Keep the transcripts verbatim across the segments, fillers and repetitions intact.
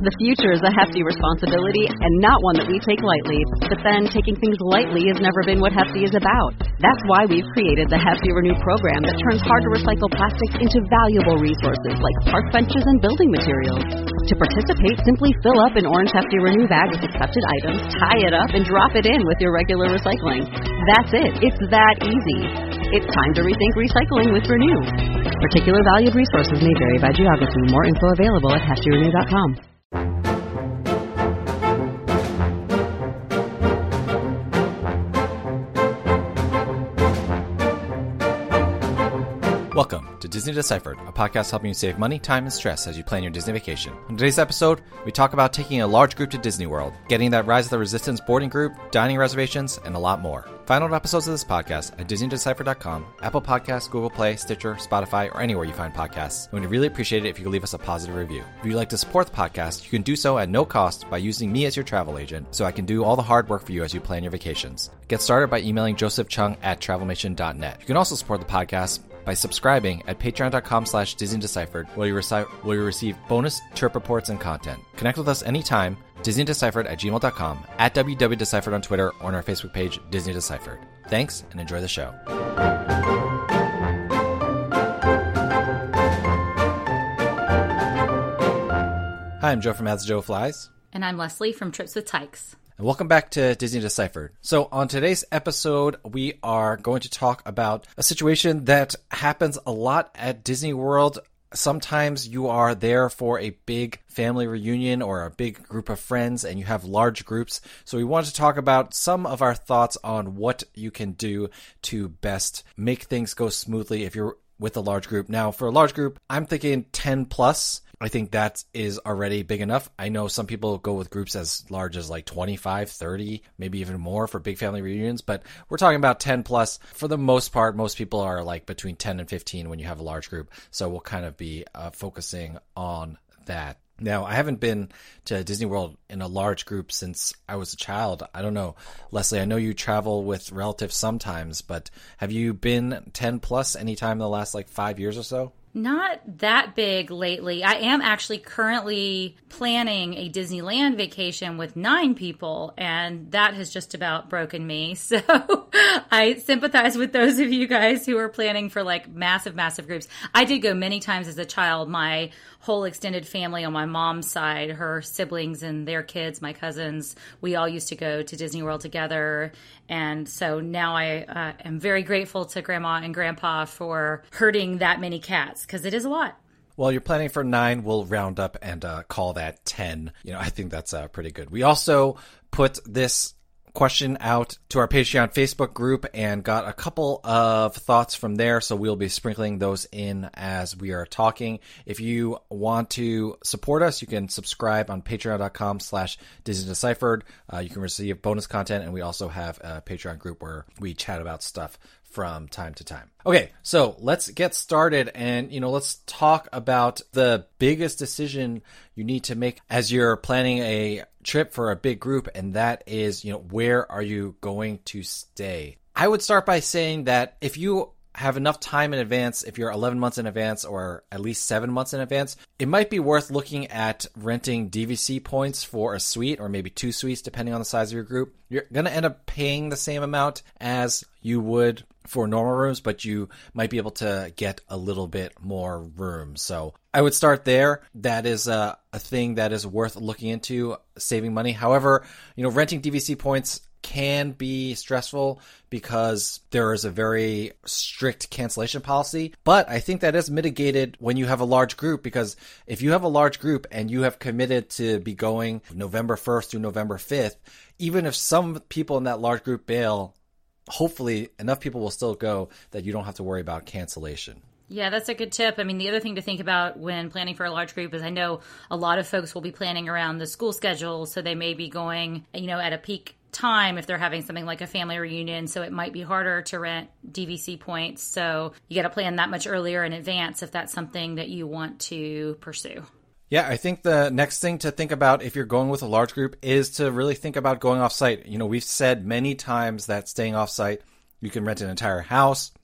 The future is a hefty responsibility and not one that we take lightly. But then, taking things lightly has never been what Hefty is about. That's why we've created the Hefty Renew program that turns hard-to-recycle plastics into valuable resources like park benches and building materials. To participate, simply fill up an orange Hefty Renew bag with accepted items, tie it up, and drop it in with your regular recycling. That's it. It's that easy. It's time to rethink recycling with Renew. Particular valued resources may vary by geography. More info available at hefty renew dot com. Welcome to Disney Deciphered, a podcast helping you save money, time, and stress as you plan your Disney vacation. On today's episode, we talk about taking a large group to Disney World, getting that Rise of the Resistance boarding group, dining reservations, and a lot more. Find out episodes of this podcast at disney deciphered dot com, Apple Podcasts, Google Play, Stitcher, Spotify, or anywhere you find podcasts. And we'd really appreciate it if you could leave us a positive review. If you'd like to support the podcast, you can do so at no cost by using me as your travel agent, so I can do all the hard work for you as you plan your vacations. Get started by emailing Joseph Chung at travelmation dot net. You can also support the podcast by subscribing at patreon dot com slash Disney Deciphered, where you, reci- where you receive bonus trip reports and content. Connect with us anytime, disney deciphered at gmail dot com, at w w deciphered on Twitter, or on our Facebook page, Disney Deciphered. Thanks, and enjoy the show. Hi, I'm Joe from As Joe Flies. And I'm Leslie from Trips with Tykes. And welcome back to Disney Deciphered. So on today's episode, we are going to talk about a situation that happens a lot at Disney World. Sometimes you are there for a big family reunion or a big group of friends and you have large groups. So we wanted to talk about some of our thoughts on what you can do to best make things go smoothly if you're with a large group. Now, for a large group, I'm thinking ten plus. I think that is already big enough. I know some people go with groups as large as like twenty-five, thirty, maybe even more for big family reunions, but we're talking about ten plus. For the most part, most people are like between ten and fifteen when you have a large group. So we'll kind of be uh, focusing on that. Now, I haven't been to Disney World in a large group since I was a child. I don't know. Leslie, I know you travel with relatives sometimes, but have you been ten plus anytime in the last like five years or so? Not that big lately. I am actually currently planning a Disneyland vacation with nine people, and that has just about broken me. So I sympathize with those of you guys who are planning for like massive, massive groups. I did go many times as a child. My whole extended family on my mom's side, her siblings and their kids, my cousins, we all used to go to Disney World together. And so now I uh, am very grateful to Grandma and Grandpa for herding that many cats, because it is a lot. Well, you're planning for nine. We'll round up and uh, call that ten. You know, I think that's uh, pretty good. We also put this question out to our Patreon Facebook group and got a couple of thoughts from there, so we'll be sprinkling those in as we are talking. If you want to support us, you can subscribe on patreon dot com slash Disney Deciphered. Uh, you can receive bonus content, and we also have a Patreon group where we chat about stuff from time to time. Okay, so let's get started, and you know, let's talk about the biggest decision you need to make as you're planning a trip for a big group, and that is, you know, where are you going to stay? I would start by saying that if you have enough time in advance, if you're eleven months in advance or at least seven months in advance, it might be worth looking at renting D V C points for a suite or maybe two suites depending on the size of your group. You're going to end up paying the same amount as you would for normal rooms, but you might be able to get a little bit more room. So I would start there. That is a, a thing that is worth looking into, saving money. However, you know, renting D V C points can be stressful because there is a very strict cancellation policy. But I think that is mitigated when you have a large group, because if you have a large group and you have committed to be going November first through November fifth, even if some people in that large group bail, hopefully enough people will still go that you don't have to worry about cancellation. Yeah, that's a good tip. I mean, the other thing to think about when planning for a large group is I know a lot of folks will be planning around the school schedule, so they may be going, you know, at a peak time if they're having something like a family reunion, so it might be harder to rent D V C points. So you got to plan that much earlier in advance if that's something that you want to pursue. Yeah, I think the next thing to think about if you're going with a large group is to really think about going off site. You know, we've said many times that staying off site, you can rent an entire house.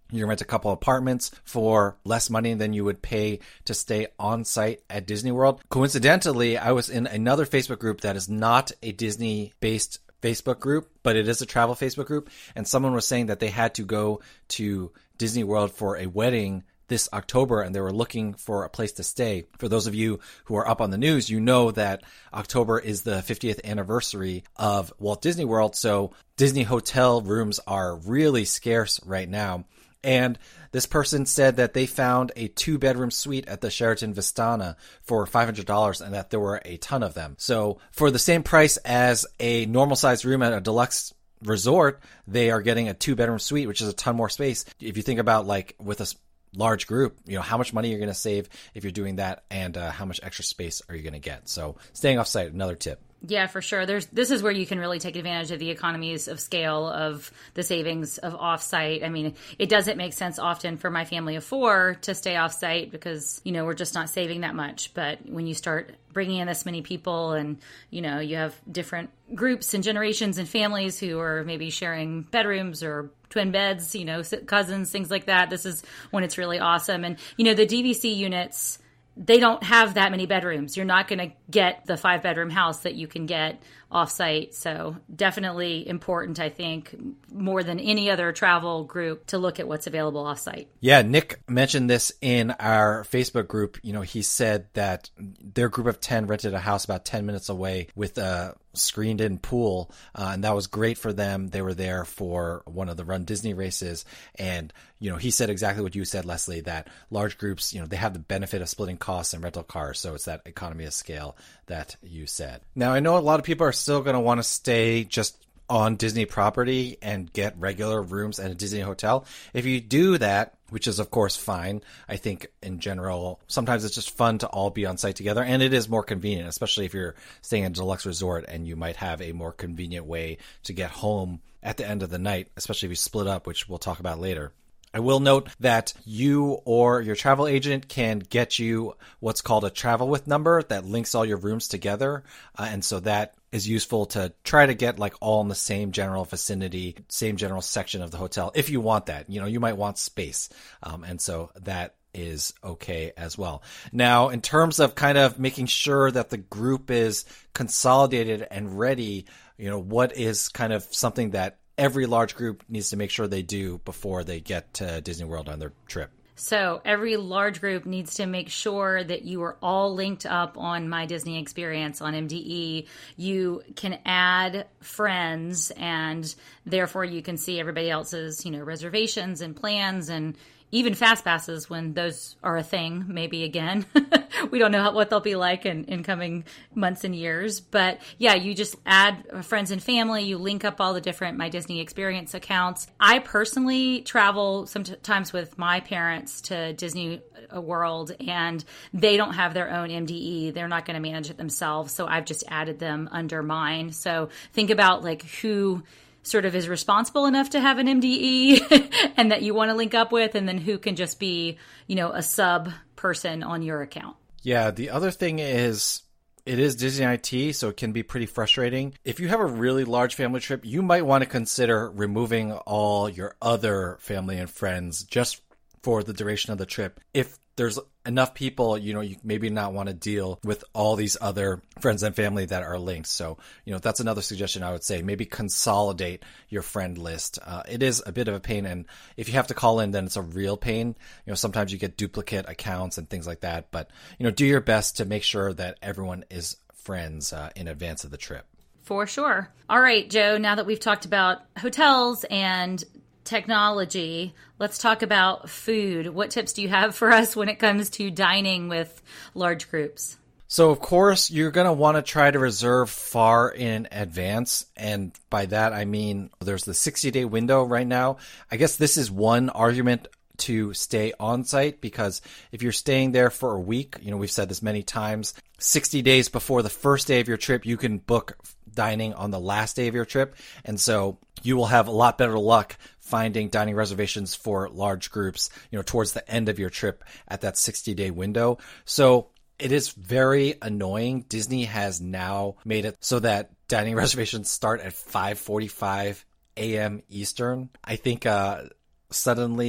You can rent a couple apartments for less money than you would pay to stay on site at Disney World. Coincidentally, I was in another Facebook group that is not a Disney-based Facebook group, but it is a travel Facebook group. And someone was saying that they had to go to Disney World for a wedding this October and they were looking for a place to stay. For those of you who are up on the news, you know that October is the fiftieth anniversary of Walt Disney World. So Disney hotel rooms are really scarce right now. And this person said that they found a two-bedroom suite at the Sheraton Vistana for five hundred dollars and that there were a ton of them. So for the same price as a normal-sized room at a deluxe resort, they are getting a two-bedroom suite, which is a ton more space. If you think about like with a large group, you know, how much money you're going to save if you're doing that and uh, how much extra space are you going to get. So staying off site, another tip. Yeah, for sure. There's this is where you can really take advantage of the economies of scale of the savings of offsite. I mean, it doesn't make sense often for my family of four to stay offsite because, you know, we're just not saving that much. But when you start bringing in this many people and, you know, you have different groups and generations and families who are maybe sharing bedrooms or twin beds, you know, cousins, things like that, this is when it's really awesome. And, you know, the D V C units, they don't have that many bedrooms. You're not going to get the five bedroom house that you can get offsite. So definitely important, I think, more than any other travel group to look at what's available offsite. Yeah, Nick mentioned this in our Facebook group. You know, he said that their group of ten rented a house about ten minutes away with a screened in pool. Uh, and that was great for them. They were there for one of the Run Disney races. And, you know, he said exactly what you said, Leslie, that large groups, you know, they have the benefit of splitting costs and rental cars. So it's that economy of scale that you said. Now, I know a lot of people are still going to want to stay just on Disney property and get regular rooms at a Disney hotel. If you do that, which is of course fine, I think in general, sometimes it's just fun to all be on site together, and it is more convenient, especially if you're staying at a deluxe resort and you might have a more convenient way to get home at the end of the night, especially if you split up, which we'll talk about later. I will note that you or your travel agent can get you what's called a travel with number that links all your rooms together. Uh, and so that is useful to try to get like all in the same general vicinity, same general section of the hotel. If you want that, you know, you might want space. Um, and so that is okay as well. Now, in terms of kind of making sure that the group is consolidated and ready, you know, what is kind of something that every large group needs to make sure they do before they get to Disney World on their trip? So every large group needs to make sure that you are all linked up on My Disney Experience on M D E. You can add friends, and therefore you can see everybody else's, you know, reservations and plans and even fast passes when those are a thing, maybe again. We don't know how, what they'll be like in, in coming months and years. But yeah, you just add friends and family. You link up all the different My Disney Experience accounts. I personally travel sometimes with my parents to Disney World, and they don't have their own M D E. They're not going to manage it themselves. So I've just added them under mine. So think about like who sort of is responsible enough to have an M D E and that you want to link up with, and then who can just be, you know, a sub person on your account. Yeah. The other thing is it is Disney I T, so it can be pretty frustrating. If you have a really large family trip, you might want to consider removing all your other family and friends just for the duration of the trip. If there's enough people, you know, you maybe not want to deal with all these other friends and family that are linked. So, you know, that's another suggestion I would say. Maybe consolidate your friend list. Uh, it is a bit of a pain. And if you have to call in, then it's a real pain. You know, sometimes you get duplicate accounts and things like that. But, you know, do your best to make sure that everyone is friends uh, in advance of the trip. For sure. All right, Joe, now that we've talked about hotels and technology, let's talk about food. What tips do you have for us when it comes to dining with large groups? So, of course, you're going to want to try to reserve far in advance. And by that, I mean, there's the sixty-day window right now. I guess this is one argument to stay on site, because if you're staying there for a week, you know, we've said this many times, sixty days before the first day of your trip, you can book dining on the last day of your trip. And so you will have a lot better luck finding dining reservations for large groups, you know, towards the end of your trip at that sixty day window. So it is very annoying. Disney has now made it so that dining reservations start at five forty-five a.m. Eastern. I think uh, suddenly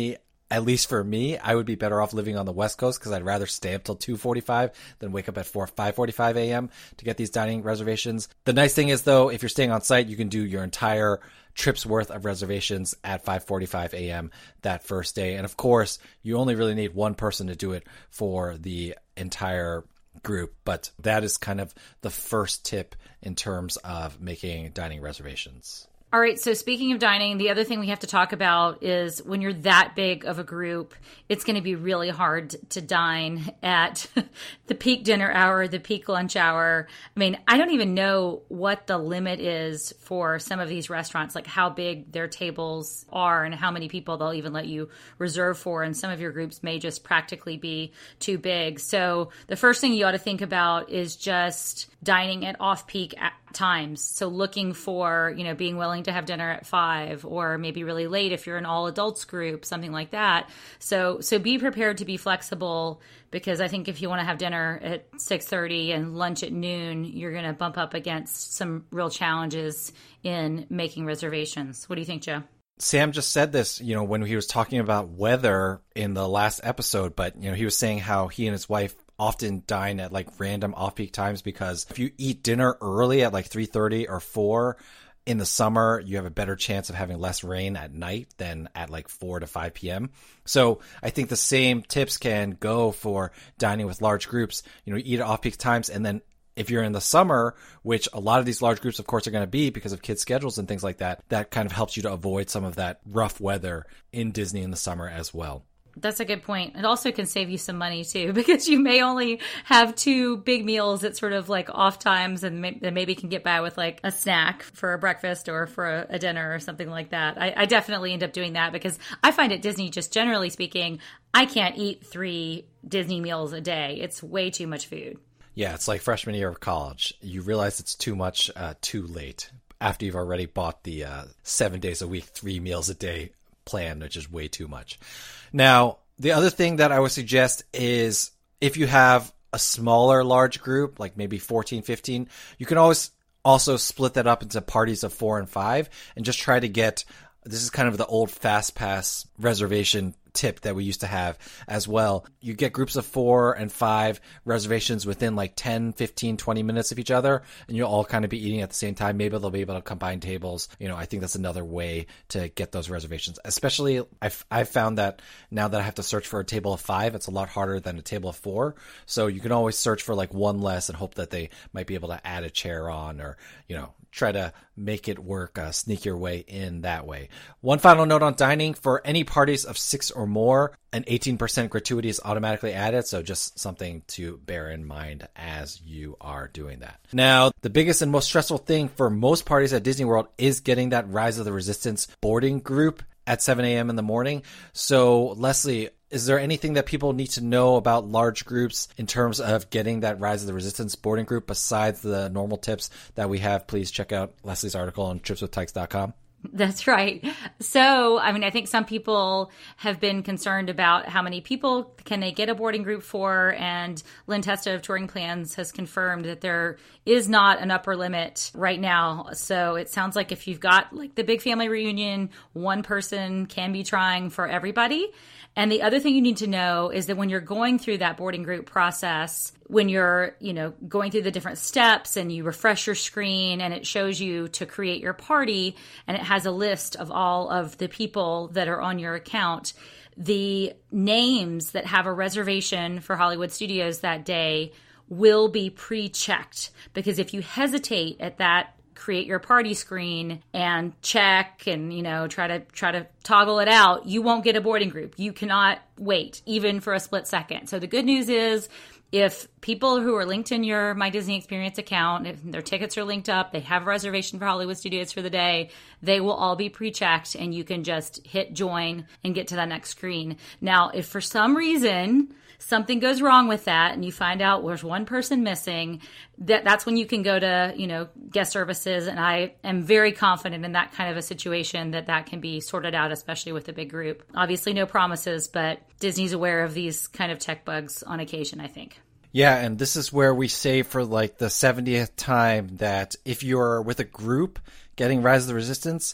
at least for me, I would be better off living on the West Coast because I'd rather stay up till two forty-five than wake up at four, five forty-five a.m. to get these dining reservations. The nice thing is, though, if you're staying on site, you can do your entire trip's worth of reservations at five forty-five a.m. that first day. And of course, you only really need one person to do it for the entire group. But that is kind of the first tip in terms of making dining reservations. All right, so speaking of dining, the other thing we have to talk about is when you're that big of a group, it's going to be really hard to dine at the peak dinner hour, the peak lunch hour. I mean, I don't even know what the limit is for some of these restaurants, like how big their tables are and how many people they'll even let you reserve for. And some of your groups may just practically be too big. So the first thing you ought to think about is just dining at off-peak times. So looking for, you know, being willing to have dinner at five or maybe really late if you're an all adults group, something like that. So, so be prepared to be flexible, because I think if you want to have dinner at six thirty and lunch at noon, you're going to bump up against some real challenges in making reservations. What do you think, Joe? Sam just said this, you know, when he was talking about weather in the last episode, but, you know, he was saying how he and his wife often dine at like random off-peak times, because if you eat dinner early at like three thirty or four in the summer, you have a better chance of having less rain at night than at like four to five p.m. So I think the same tips can go for dining with large groups. You know, eat at off-peak times, and then if you're in the summer, which a lot of these large groups, of course, are going to be because of kids' schedules and things like that, that kind of helps you to avoid some of that rough weather in Disney in the summer as well. That's a good point. It also can save you some money too, because you may only have two big meals at sort of like off times, and may- maybe can get by with like a snack for a breakfast or for a, a dinner or something like that. I, I definitely end up doing that because I find at Disney, just generally speaking, I can't eat three Disney meals a day. It's way too much food. Yeah, it's like freshman year of college. You realize it's too much uh, too late after you've already bought the uh, seven days a week, three meals a day plan, which is way too much. Now, the other thing that I would suggest is if you have a smaller large group, like maybe fourteen, fifteen, you can always also split that up into parties of four and five and just try to get, this is kind of the old fast pass reservation tip that we used to have as well. You get groups of four and five reservations within like ten, fifteen, twenty minutes of each other, and you'll all kind of be eating at the same time. Maybe they'll be able to combine tables. You know, I think that's another way to get those reservations. Especially, I've, I've found that now that I have to search for a table of five, it's a lot harder than a table of four. So you can always search for like one less and hope that they might be able to add a chair on, or, you know, try to make it work, uh, sneak your way in that way. One final note on dining: for any parties of six or more, an eighteen percent gratuity is automatically added. So just something to bear in mind as you are doing that. Now, the biggest and most stressful thing for most parties at Disney World is getting that Rise of the Resistance boarding group at seven a.m. in the morning. So Leslie, is there anything that people need to know about large groups in terms of getting that Rise of the Resistance boarding group besides the normal tips that we have? Please check out Leslie's article on trips with tykes dot com. That's right. So, I mean, I think some people have been concerned about how many people can they get a boarding group for, and Lynn Testa of Touring Plans has confirmed that there is not an upper limit right now. So it sounds like if you've got like the big family reunion, one person can be trying for everybody. And the other thing you need to know is that when you're going through that boarding group process, when you're, you know, going through the different steps and you refresh your screen and it shows you to create your party and it has a list of all of the people that are on your account, the names that have a reservation for Hollywood Studios that day will be pre-checked. Because if you hesitate at that create your party screen and check and, you know, try to try to toggle it out, you won't get a boarding group. You cannot wait even for a split second. So the good news is, if people who are linked in your My Disney Experience account, if their tickets are linked up, they have a reservation for Hollywood Studios for the day, they will all be pre-checked and you can just hit join and get to that next screen. Now, if for some reason something goes wrong with that and you find out there's one person missing, that that's when you can go to, you know, guest services. And I am very confident in that kind of a situation that that can be sorted out, especially with a big group. Obviously no promises, but Disney's aware of these kind of tech bugs on occasion, I think. Yeah, and this is where we say for like the seventieth time that if you're with a group getting Rise of the Resistance,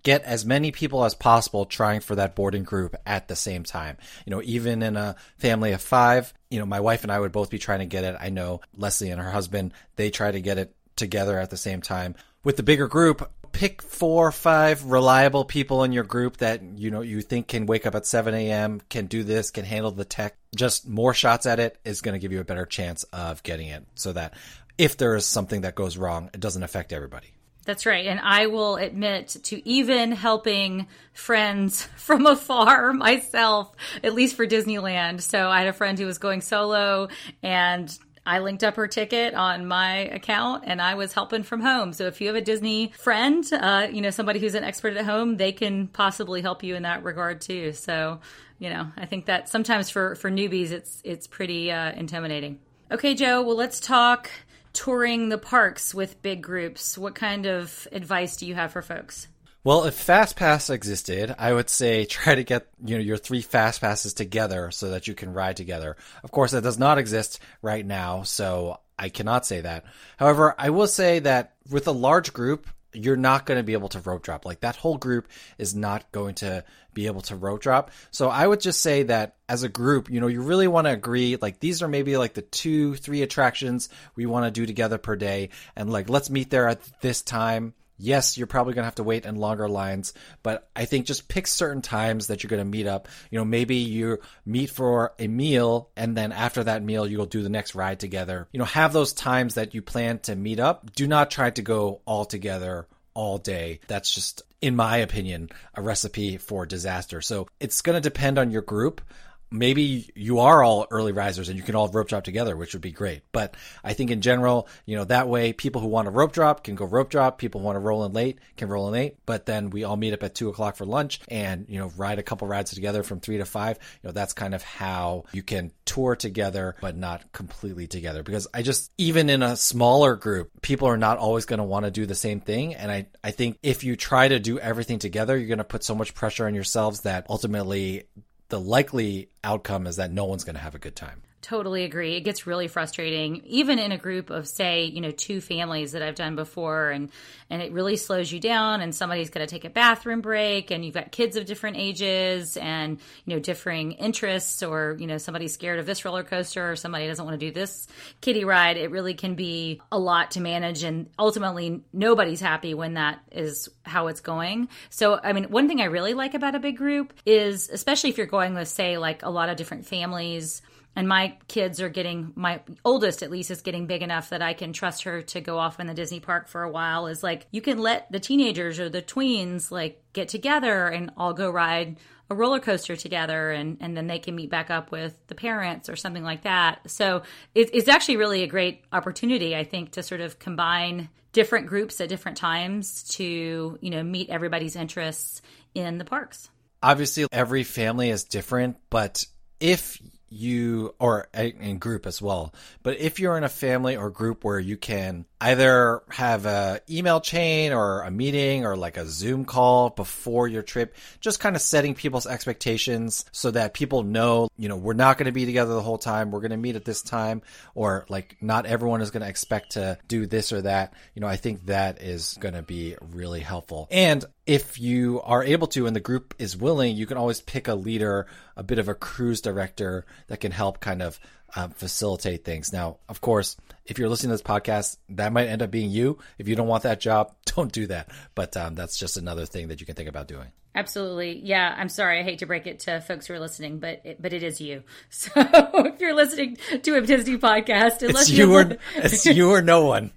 get as many people as possible trying for that boarding group at the same time. You know, even in a family of five, you know, my wife and I would both be trying to get it. I know Leslie and her husband, they try to get it together at the same time. With the bigger group, pick four or five reliable people in your group that, you know, you think can wake up at seven a.m., can do this, can handle the tech. Just more shots at it is going to give you a better chance of getting it, so that if there is something that goes wrong, it doesn't affect everybody. That's right. And I will admit to even helping friends from afar myself, at least for Disneyland. So I had a friend who was going solo, and I linked up her ticket on my account, and I was helping from home. So if you have a Disney friend, uh, you know, somebody who's an expert at home, they can possibly help you in that regard too. So, you know, I think that sometimes for, for newbies, it's, it's pretty uh, intimidating. Okay, Joe, well, let's talk touring the parks with big groups. What kind of advice do you have for folks? Well, if FastPass existed, I would say try to get, you know, your three FastPasses together so that you can ride together. Of course, that does not exist right now, so I cannot say that. However, I will say that with a large group, you're not going to be able to rope drop. Like, that whole group is not going to be able to rope drop. So I would just say that as a group, you know, you really want to agree, like, these are maybe like the two, three attractions we want to do together per day. And like, let's meet there at this time. Yes, you're probably going to have to wait in longer lines, but I think just pick certain times that you're going to meet up. You know, maybe you meet for a meal, and then after that meal, you'll do the next ride together. You know, have those times that you plan to meet up. Do not try to go all together all day. That's just, in my opinion, a recipe for disaster. So it's going to depend on your group. Maybe you are all early risers and you can all rope drop together, which would be great. But I think in general, you know, that way people who want to rope drop can go rope drop. People who want to roll in late can roll in late. But then we all meet up at two o'clock for lunch and, you know, ride a couple rides together from three to five. You know, that's kind of how you can tour together, but not completely together. Because I just, even in a smaller group, people are not always going to want to do the same thing. And I, I think if you try to do everything together, you're going to put so much pressure on yourselves that ultimately the likely outcome is that no one's going to have a good time. Totally agree. It gets really frustrating, even in a group of, say, you know, two families that I've done before, and, and it really slows you down, and somebody's going to take a bathroom break, and you've got kids of different ages and, you know, differing interests, or, you know, somebody's scared of this roller coaster or somebody doesn't want to do this kiddie ride. It really can be a lot to manage, and ultimately nobody's happy when that is how it's going. So, I mean, one thing I really like about a big group is, especially if you're going with, say, like a lot of different families, and my kids are getting, my oldest at least is getting big enough that I can trust her to go off in the Disney park for a while, is like, you can let the teenagers or the tweens like get together and all go ride a roller coaster together, and, and then they can meet back up with the parents or something like that. So it, it's actually really a great opportunity, I think, to sort of combine different groups at different times to, you know, meet everybody's interests in the parks. Obviously, every family is different, but if you, or in group as well, but if you're in a family or group where you can either have a email chain or a meeting or like a Zoom call before your trip, just kind of setting people's expectations so that people know, you know, we're not going to be together the whole time. We're going to meet at this time, or like not everyone is going to expect to do this or that. You know, I think that is going to be really helpful. And if you are able to, and the group is willing, you can always pick a leader, a bit of a cruise director that can help kind of um, facilitate things. Now, of course, if you're listening to this podcast, that might end up being you. If you don't want that job, don't do that. But um, that's just another thing that you can think about doing. Absolutely. Yeah. I'm sorry. I hate to break it to folks who are listening, but it, but it is you. So if you're listening to a Disney podcast, unless it's you or, it's you or no one.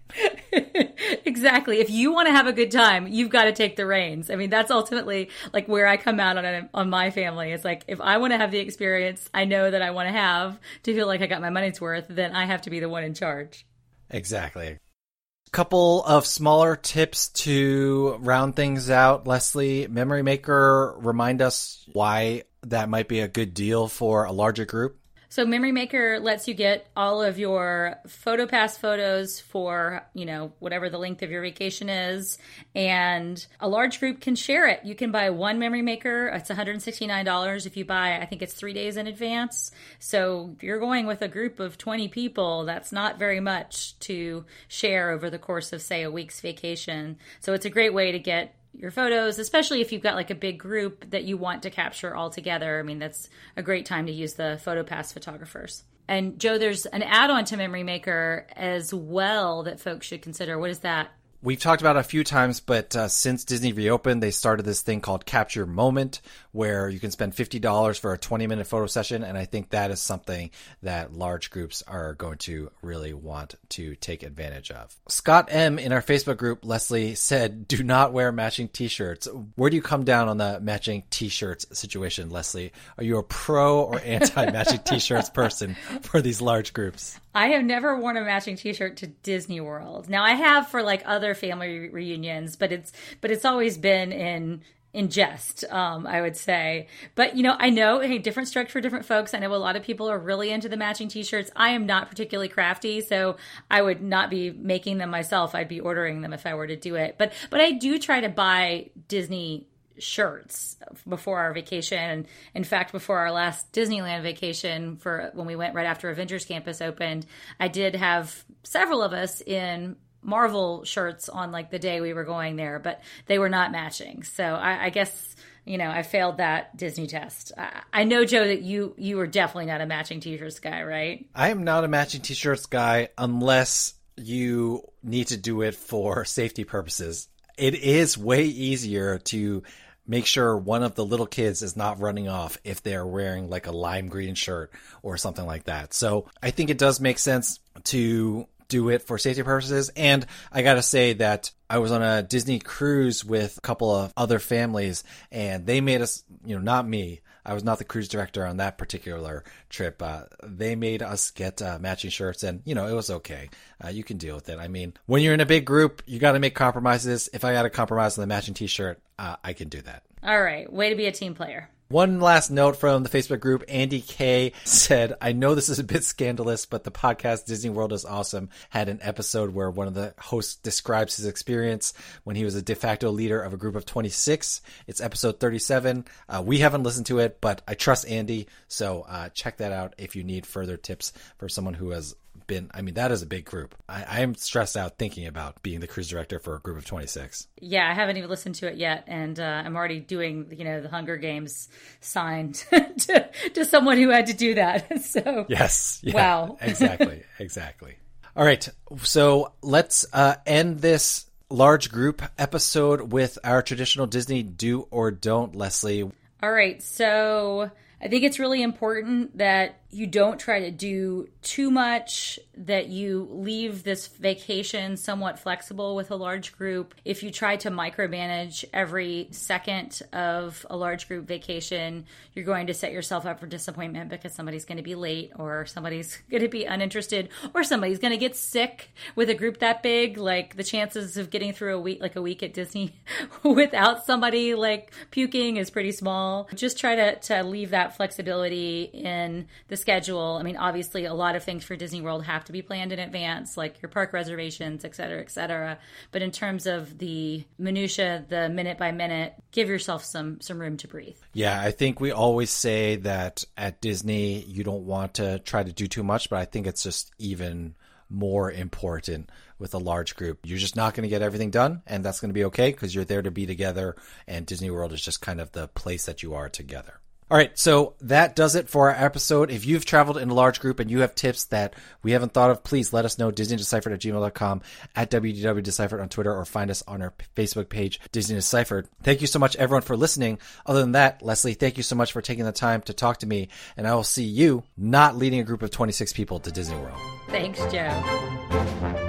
Exactly. If you want to have a good time, you've got to take the reins. I mean, that's ultimately like where I come out on a, on my family. It's like, if I want to have the experience I know that I want to have to feel like I got my money's worth, then I have to be the one in charge. Exactly. Couple of smaller tips to round things out. Leslie, Memory Maker, remind us why that might be a good deal for a larger group. So Memory Maker lets you get all of your PhotoPass photos for, you know, whatever the length of your vacation is, and a large group can share it. You can buy one Memory Maker. It's one hundred sixty-nine dollars if you buy, I think it's three days in advance. So if you're going with a group of twenty people, that's not very much to share over the course of, say, a week's vacation. So it's a great way to get your photos, especially if you've got like a big group that you want to capture all together. I mean, that's a great time to use the PhotoPass photographers. And Joe, there's an add-on to Memory Maker as well that folks should consider. What is that? We've talked about it a few times, but uh, since Disney reopened, they started this thing called Capture Moment, where you can spend fifty dollars for a twenty minute photo session. And I think that is something that large groups are going to really want to take advantage of. Scott M. in our Facebook group, Leslie, said, do not wear matching t-shirts. Where do you come down on the matching t-shirts situation, Leslie? Are you a pro or anti-matching t-shirts person for these large groups? I have never worn a matching t-shirt to Disney World. Now I have for like other family re- reunions, but it's but it's always been in in jest, um, I would say. But you know, I know, hey, different strokes for different folks. I know a lot of people are really into the matching t-shirts. I am not particularly crafty, so I would not be making them myself. I'd be ordering them if I were to do it. But but I do try to buy Disney shirts before our vacation. In fact, before our last Disneyland vacation, for when we went right after Avengers Campus opened, I did have several of us in Marvel shirts on like the day we were going there, but they were not matching. So I, I guess, you know, I failed that Disney test. I, I know, Joe, that you you were definitely not a matching t-shirts guy, right? I am not a matching t-shirts guy unless you need to do it for safety purposes. It is way easier to make sure one of the little kids is not running off if they're wearing like a lime green shirt or something like that. So I think it does make sense to do it for safety purposes. And I got to say that I was on a Disney cruise with a couple of other families, and they made us, you know, not me. I was not the cruise director on that particular trip. Uh, they made us get uh, matching shirts, and, you know, it was okay. Uh, you can deal with it. I mean, when you're in a big group, you got to make compromises. If I got to compromise on the matching t-shirt, uh, I can do that. All right. Way to be a team player. One last note from the Facebook group. Andy K said, I know this is a bit scandalous, but the podcast Disney World is Awesome had an episode where one of the hosts describes his experience when he was a de facto leader of a group of twenty-six. It's episode thirty-seven. Uh, we haven't listened to it, but I trust Andy. So uh, check that out if you need further tips for someone who has been, I mean, that is a big group. I am stressed out thinking about being the cruise director for a group of twenty-six. Yeah, I haven't even listened to it yet. And uh, I'm already doing, you know, the Hunger Games sign to, to someone who had to do that. So, yes. Yeah, wow. Exactly. Exactly. All right. So let's uh, end this large group episode with our traditional Disney do or don't, Leslie. All right. So I think it's really important that you don't try to do too much, that you leave this vacation somewhat flexible with a large group. If you try to micromanage every second of a large group vacation, you're going to set yourself up for disappointment because somebody's going to be late, or somebody's going to be uninterested, or somebody's going to get sick with a group that big. Like, the chances of getting through a week, like a week at Disney without somebody like puking is pretty small. Just try to, to leave that flexibility in the schedule. I mean, obviously a lot of things for Disney World have to be planned in advance, like your park reservations, et cetera, et cetera. But in terms of the minutia, the minute by minute, give yourself some, some room to breathe. Yeah, I think we always say that at Disney, you don't want to try to do too much, but I think it's just even more important with a large group. You're just not going to get everything done, and that's going to be okay because you're there to be together, and Disney World is just kind of the place that you are together. All right, so that does it for our episode. If you've traveled in a large group and you have tips that we haven't thought of, please let us know. Disney Deciphered at gmail dot com, at W D W Deciphered on Twitter, or find us on our Facebook page, Disney Deciphered. Thank you so much, everyone, for listening. Other than that, Leslie, thank you so much for taking the time to talk to me, and I will see you not leading a group of twenty-six people to Disney World. Thanks, Joe.